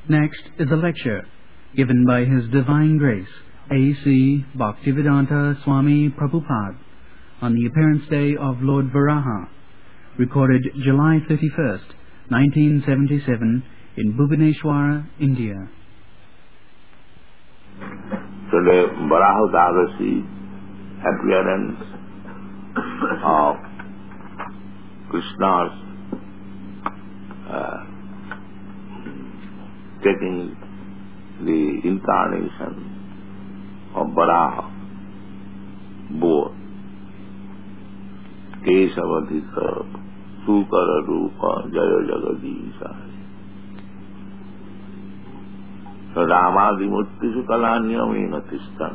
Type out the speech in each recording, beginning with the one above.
Next is a lecture given by His Divine Grace, A.C. Bhaktivedanta Swami Prabhupada, on the appearance day of Lord Varaha, recorded July 31st, 1977, in Bhubaneswar, India. Today, Varaha-Dagasi appearance of Krishna's taking the incarnation of Varaha, both Kesavadhita, Sukara Rupa, Jaya Jagadisha. So Ramadimuttisu Kalanyamena Tistan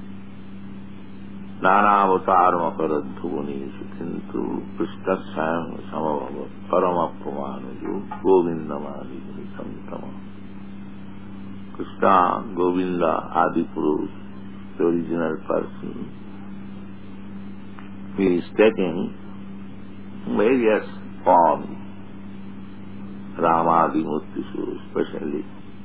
Nanavataramakaradhuvanishu Kintu Pristasam Samavava Paramapamanu Govindamadi Santama. Krishna, Govinda, Adipurush, the original person, he is taking various forms, Ramadimuttisu especially,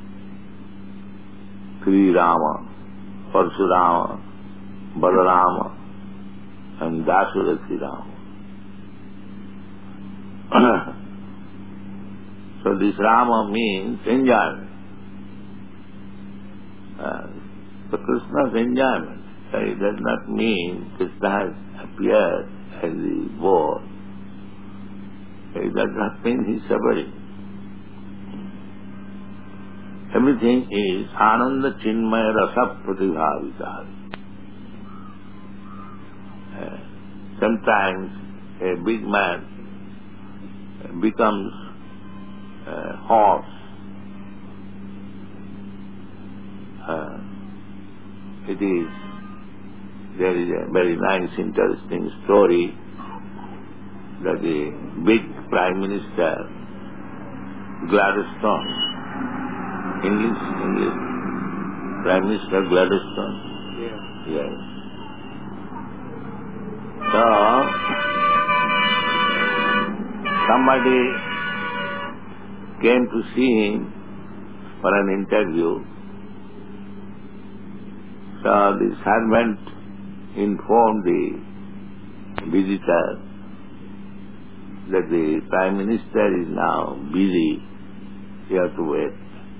Sri Rama, Parshurama, Balarama, and Dasurathi Rama. So this Rama means enjoyment. So Krishna's enjoyment. So it does not mean Krishna has appeared as the boy. It does not mean he is suffering. Everything is Ananda Chinmaya Rasa Pratibhavita. Sometimes a big man becomes a horse. There is a very nice, interesting story that the big Prime Minister, Gladstone, English Prime Minister Gladstone. Yes. So, somebody came to see him for an interview. So the servant informed the visitor that the Prime Minister is now busy, you have to wait.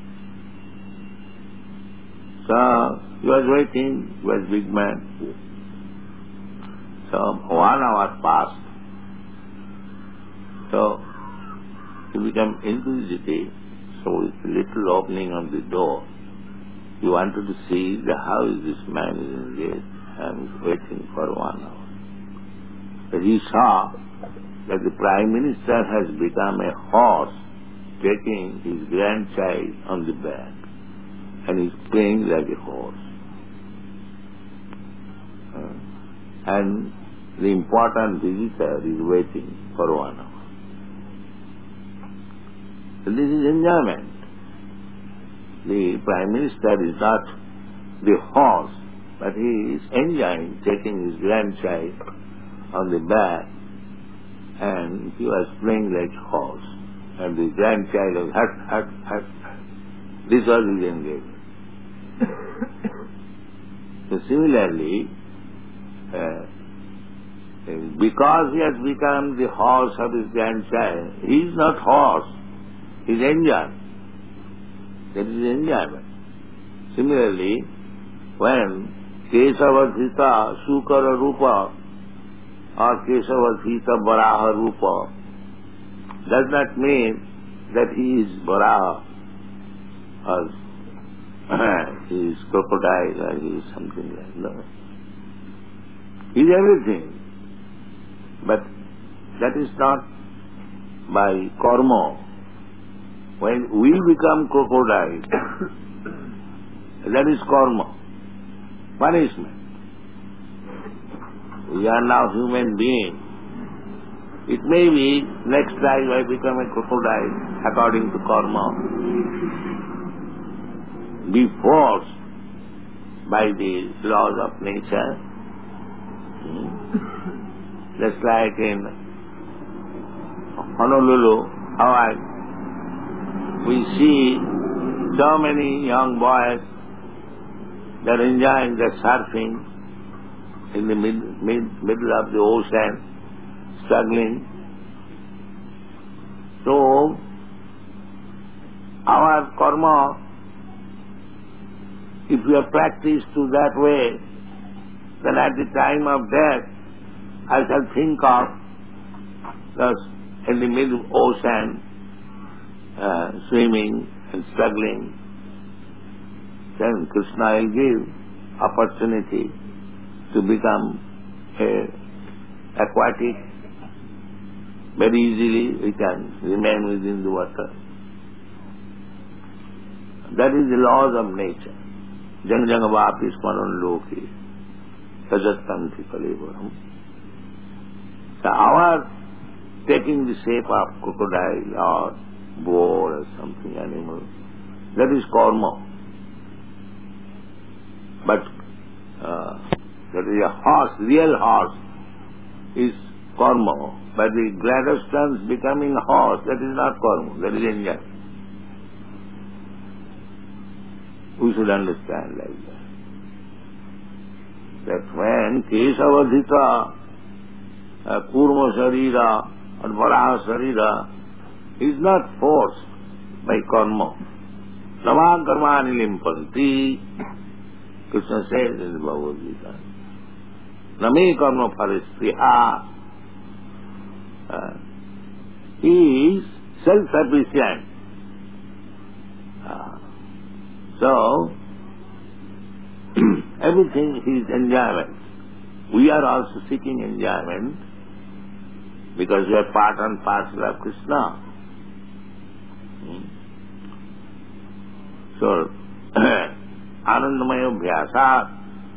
So he was waiting, he was a big man. So 1 hour passed. So he became inquisitive, so with a little opening on the door, he wanted to see how is this man is engaged and is waiting for 1 hour. But he saw that the Prime Minister has become a horse taking his grandchild on the back and is playing like a horse. And the important visitor is waiting for 1 hour. So this is enjoyment. The Prime Minister is not the horse, but he is enjoying taking his grandchild on the back, and he was playing like a horse. And the grandchild was hut. This was his engagement. So similarly, because he has become the horse of his grandchild, he is not horse, he is enjoying. That is enjoyment. Similarly, when Kesavadhita Sukara Rupa or Kesavadhita Varaha Rupa does not mean that he is Varaha or he is crocodile or he is something like that. No. He is everything. But that is not by karma. When we become crocodile, that is karma, punishment. We are now human beings. It may be next time I become a crocodile according to karma, be forced by the laws of nature. Just like in Honolulu, we see So many young boys, they're enjoying the surfing in the middle of the ocean, struggling. So, our karma, if we are practiced to that way, then at the time of death, I shall think of us in the middle ocean, swimming and struggling. Then Krishna will give opportunity to become aquatic. Very easily we can remain within the water. That is the laws of nature. Jang jang vapi smaran loki sajattanti kalevaram. So our taking the shape of crocodile or boar or something animal, that is karma. But that is a horse, real horse is karma. But the Gladstone's becoming a horse, that is not karma, that is enjoy. We should understand like that. That when Kesavadhita, Kurma Sharira or Varaha Sharira is not forced by karma. Nama karmani limpanti, Krishna says in the Bhagavad Gita. Name karma paristriha. He is self-sufficient. So, everything is enjoyment. We are also seeking enjoyment because we are part and parcel of Krishna. So, Anandamaya Bhyasa,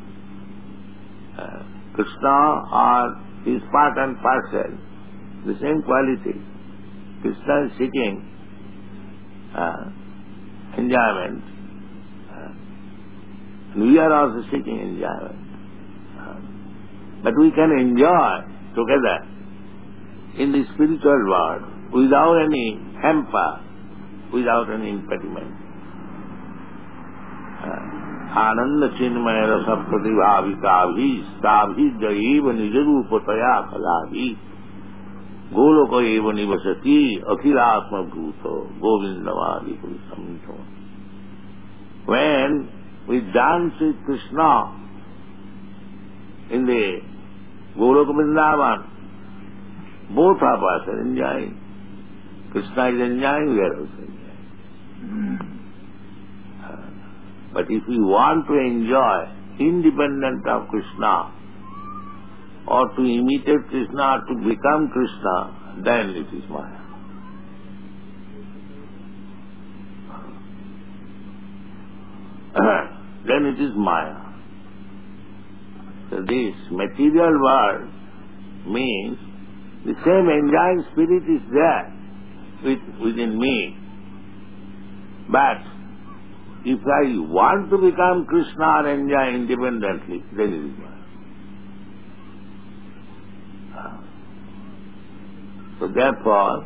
Krishna is part and parcel, the same quality. Krishna is seeking enjoyment, and we are also seeking enjoyment. But we can enjoy together in the spiritual world without any hamper, without any impediment. Ananda chinmaya rasa pratibhavikavi sabhi jaiva nijarupataya kalavi goloka eva nivasati akhilatma bhuto govindavadi purusamito. When we dance with Krishna in the Goloka Vrindavan, both of us are enjoying. Krishna is enjoying, we are also enjoying. But if we want to enjoy independent of Krishna, or to imitate Krishna, or to become Krishna, then it is Maya. Then it is Maya. So this material world means the same enjoying spirit is there within me. But if I want to become Krishna or enjoy independently, then it is Maya. So therefore,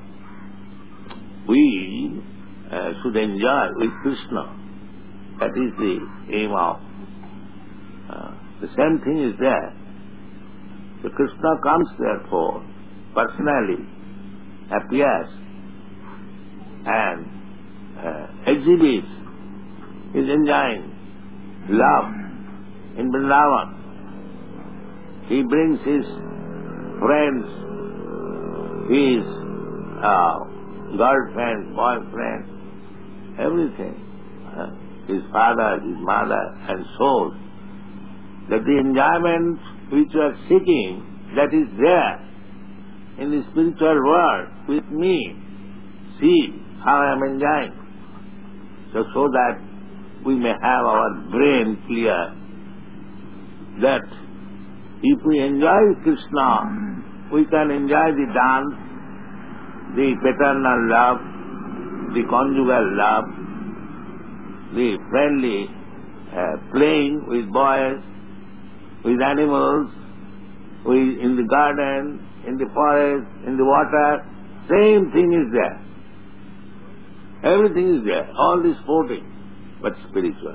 we should enjoy with Krishna. That is the aim of. The same thing is there. So Krishna comes therefore, personally, appears and exhibits his enjoying love in Vrindavan. He brings his friends, his girlfriend, boyfriend, everything. His father, his mother, and so that the enjoyment which you are seeking, that is there in the spiritual world with me. See how I am enjoying. So that we may have our brain clear that if we enjoy Krishna, we can enjoy the dance, the paternal love, the conjugal love, the friendly playing with boys, with animals, in the garden, in the forest, in the water. Same thing is there. Everything is there. All this sporting. but spiritual.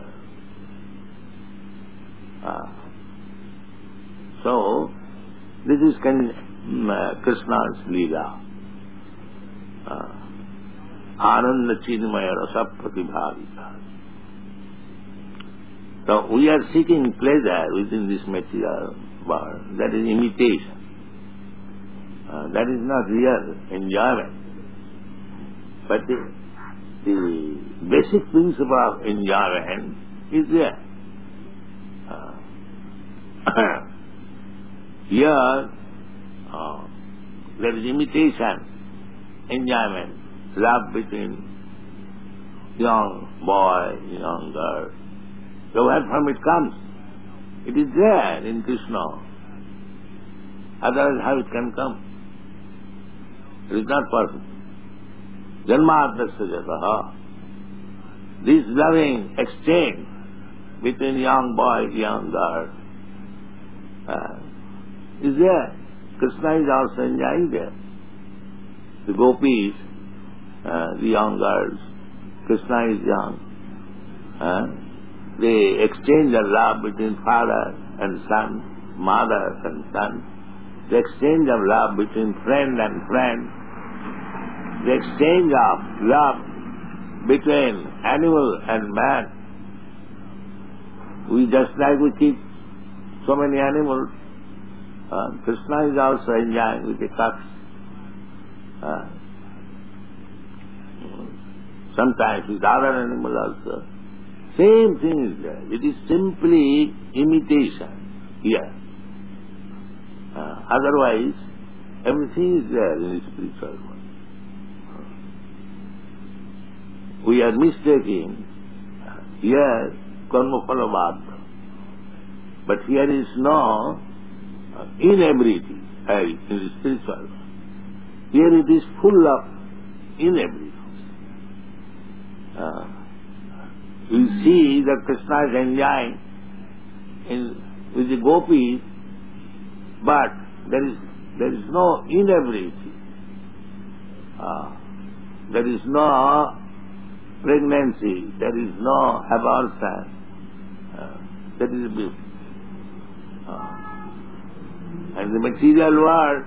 So, this is Krishna's Leela. Ananda Chinmaya Rasa Pratibhavita. So, we are seeking pleasure within this material world. That is imitation. That is not real enjoyment. But the basic principle of enjoyment is there. Here, there is imitation, enjoyment, love between young boy, young girl. So where from it comes? It is there in Krishna. Otherwise how it can come? It is not possible. Janmadasya jataha. This loving exchange between young boy, young girl is there. Krishna is also enjoying there. The gopis, the young girls, Krishna is young. They exchange their love between father and son, mother and son. The exchange of love between friend and friend. The exchange of love between animal and man. We just like we keep so many animals. Krishna is also enjoying with the cubs. Sometimes with other animals also. Same thing is there. It is simply imitation here. Otherwise, everything is there in the spiritual world. We are mistaking here karma-phala-bhadra. But here is no inability in the spiritual world. Here it is full of inability. You see that Krishna is enjoying with the gopis, but there is no inability. There is no pregnancy, there is no abortion. That is beauty. And the material world,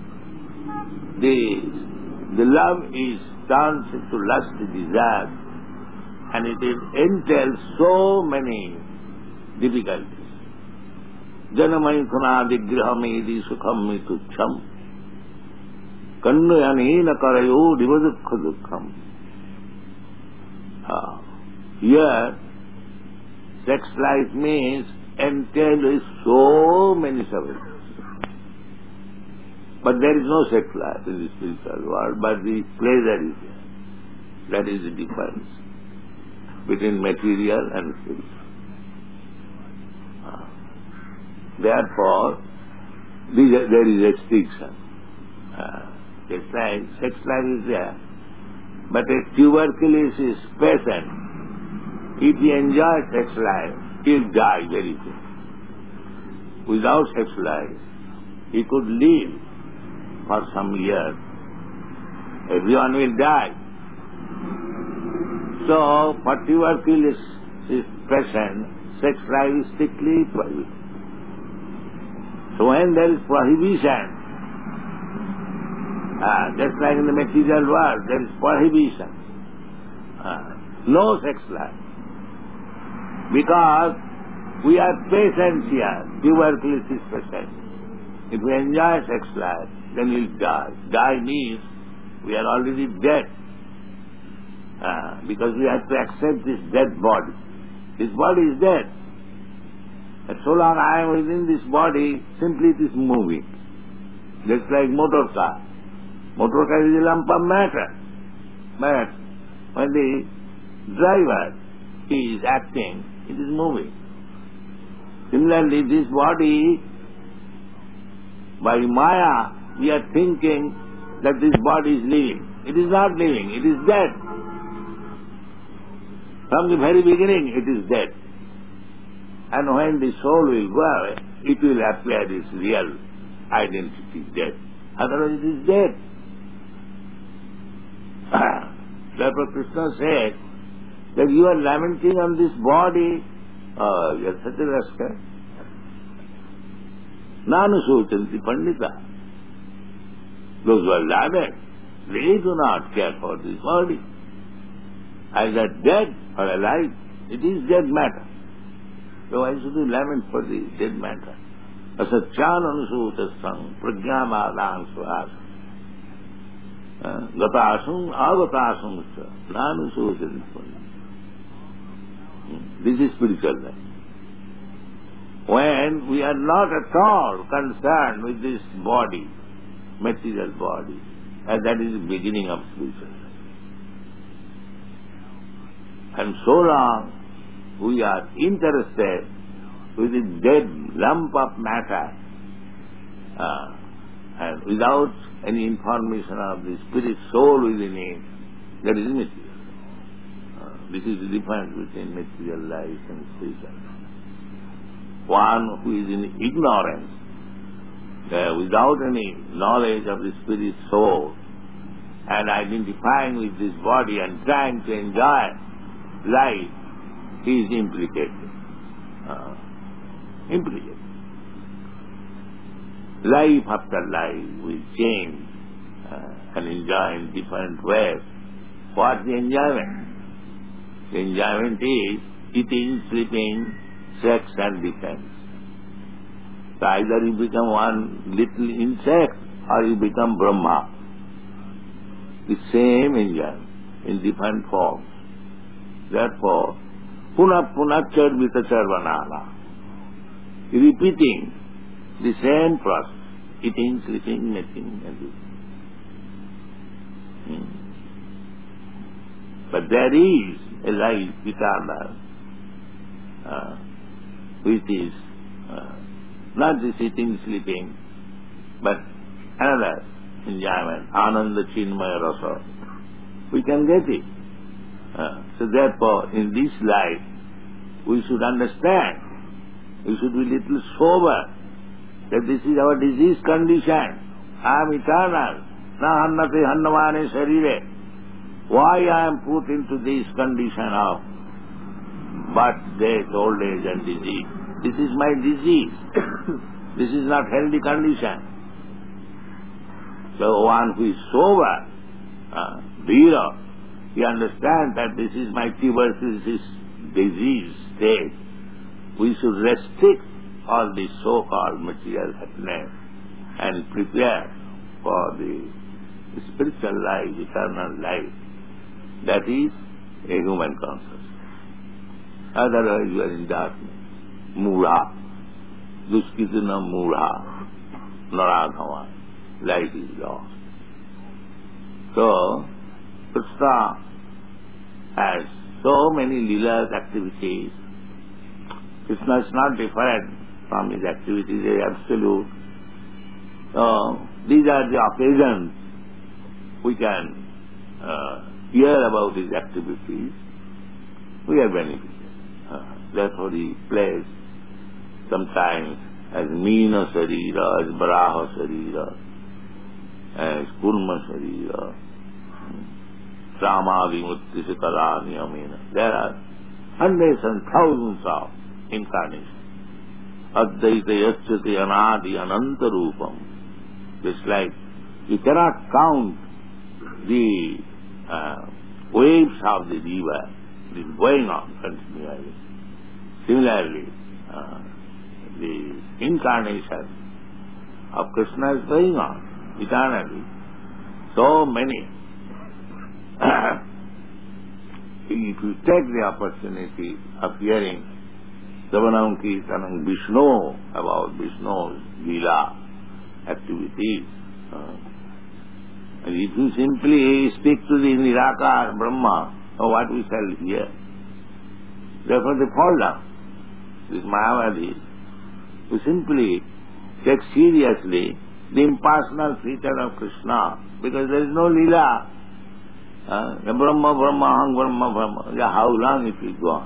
the love is turned into lust, desire, and it entails so many difficulties. Janamaithuna vigrahamedi sukham mitucham kanyayanena karayo divadukha dukkham. Here, sex life means entails so many sufferings. But there is no sex life in the spiritual world, but the pleasure is there. That is the difference between material and spiritual. Therefore, there is restriction. Sex life is there. But a tuberculosis patient, if he enjoys sex life, he'll die very soon. Without sex life, he could live for some years. Everyone will die. So, for tuberculosis patient, sex life is strictly prohibited. So when there is prohibition, just like in the material world, there is prohibition. No sex life. Because we are patients here, tuberculosis patients. If we enjoy sex life, then we'll die. Die means we are already dead. Because we have to accept this dead body. This body is dead. And so long I am within this body, simply it is moving. Just like motor car. Motor car is a lump of matter. But when the driver is acting, it is moving. Similarly, this body, by Maya, we are thinking that this body is living. It is not living, it is dead. From the very beginning, it is dead. And when the soul will go away, it will appear its real identity, dead. Otherwise it is dead. Therefore Krishna said, that you are lamenting on this body. Oh, you are such a rascal. Nanu Suchanti Pandita. Those who are lament, they do not care for this body. Either dead or alive, it is dead matter. So why should you lament for the dead matter? Asacchananusutasang prajnamadang svasa. Gatasum agatasum cha nanusutasang. This is spiritual life. When we are not at all concerned with this body, material body, and that is the beginning of spiritual life. And so long we are interested with the dead lump of matter and without any information of the spirit soul within it, that is material. This is the difference between material life and spiritual life. One who is in ignorance, without any knowledge of the spirit soul, and identifying with this body and trying to enjoy life, he is implicated. Life after life we change and enjoy in different ways. What's the enjoyment? The enjoyment is eating, sleeping, sex and defense. So either you become one little insect or you become Brahma. The same enjoyment in different forms. Therefore, Puna Punachar Vitachar Vanala. Repeating the same process. Eating, sleeping, mating, and this. But there is a life eternal, which is not just eating, sleeping, but another enjoyment, Ananda Chinmaya Rasa. We can get it. So therefore, in this life, we should understand, we should be little sober, that this is our disease condition. I am eternal. Na hannate hannavane sharire. Why I am put into this condition of birth, death, old age and disease? This is my disease. This is not healthy condition. So one who is sober, Dhira, he understands that this is my tuberculosis disease state. We should restrict all this so-called material happiness and prepare for the spiritual life, eternal life. That is a human consciousness. Otherwise you are in darkness. Mura. Duskitana mura. Naradhava. Life is lost. So, Krishna has so many Leelas activities. Krishna is not different from his activities, they are absolute. So, these are the occasions we can hear about his activities. We are benefited. Therefore he plays sometimes as Meena Sarira, as Baraha Sarira, as Kurma Sarira, Rama Vimukti Sikala Niyamena. There are hundreds and thousands of incarnations. Advaita Yasyati Anadi Ananta Rupam. Just like you cannot count the waves of the river. It is going on continually. Similarly, the incarnation of Krishna is going on eternally. So many. If you take the opportunity of hearing Savanam Kirtanam Vishnu, about Vishnu's Leela activities, and if you simply speak to the Nirakar Brahma, what we shall hear? Therefore they fall down. This Mayavadi, who simply take seriously the impersonal feature of Krishna, because there is no Leela. The Brahma, Brahma, Hang, Brahma, Brahma. How long it will go on?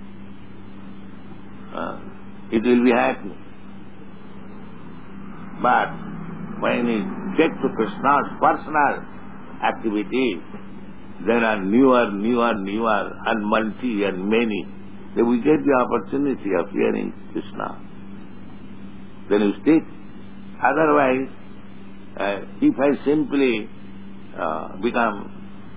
It will be happening. But when it gets to Krishna's personal activity, there are newer, and multi and many. Then we get the opportunity of hearing Krishna. Then you stick. Otherwise, if I simply become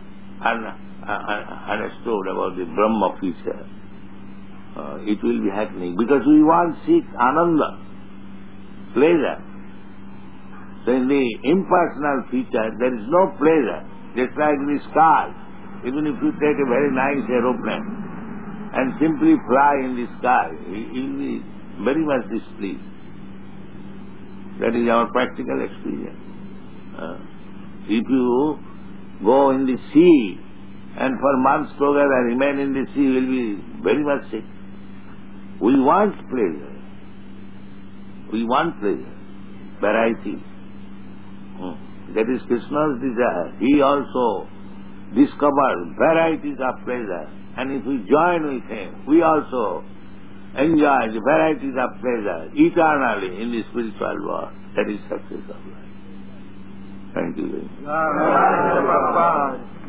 understood about the Brahma feature, it will be happening. Because we want to seek ananda, pleasure. So in the impersonal feature, there is no pleasure. Just like in the sky. Even if you take a very nice aeroplane and simply fly in the sky, you will be very much displeased. That is our practical experience. If you go in the sea and for months together remain in the sea, you will be very much sick. We want pleasure. We want pleasure, variety. That is Krishna's desire. He also discovered varieties of pleasure. And if we join with him, we also enjoy the varieties of pleasure eternally in the spiritual world. That is success of life. Thank you very much.